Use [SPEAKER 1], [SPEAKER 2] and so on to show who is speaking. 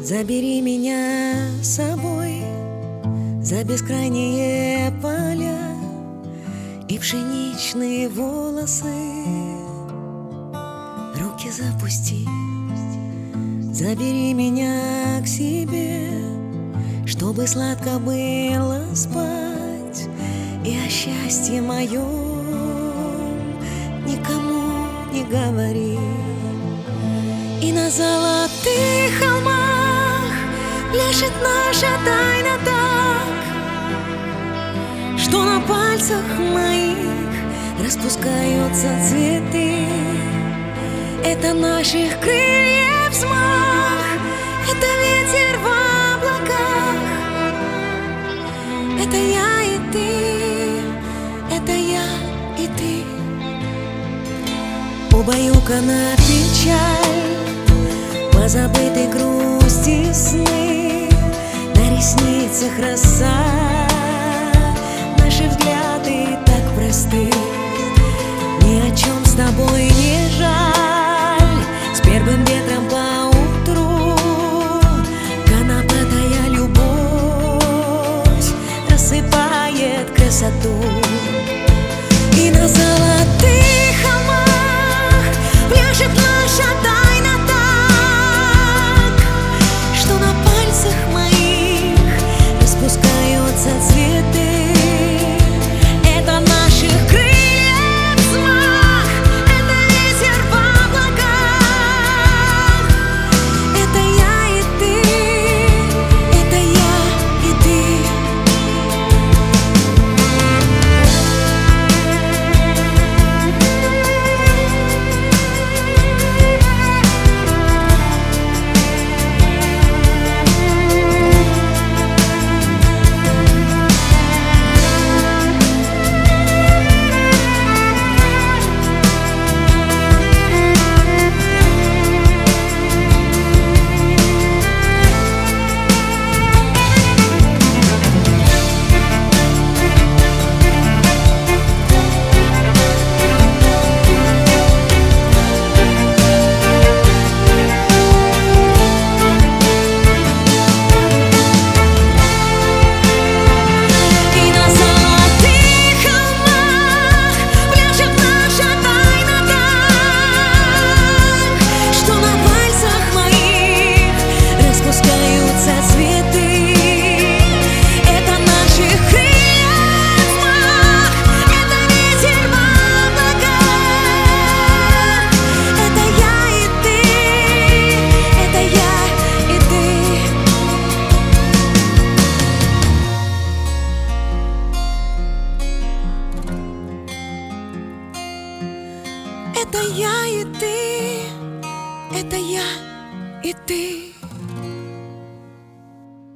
[SPEAKER 1] Забери меня с собой за бескрайние поля и пшеничные волосы. Руки запусти, забери меня к себе, чтобы сладко было спать и о счастье моем никому не говори. И на золотых холмах пляшет наша тайна так, что на пальцах моих распускаются цветы. Это наших крыльев взмах, это ветер в облаках, это я и ты, это я и ты. Убаюкана печаль, позабытой грусти сны, на ресницах роса, наши взгляды так просты. Ни о чем с тобой не жаль, с первым ветром по утру конопатая любовь рассыпает красоту. И на золотых холмах пляшет наша тайна так, что на пальцах моих распускаются цветы. Это наших крыльев взмах, это ветер в облаках, это я и ты, это я и ты. Это я и ты, это я и ты.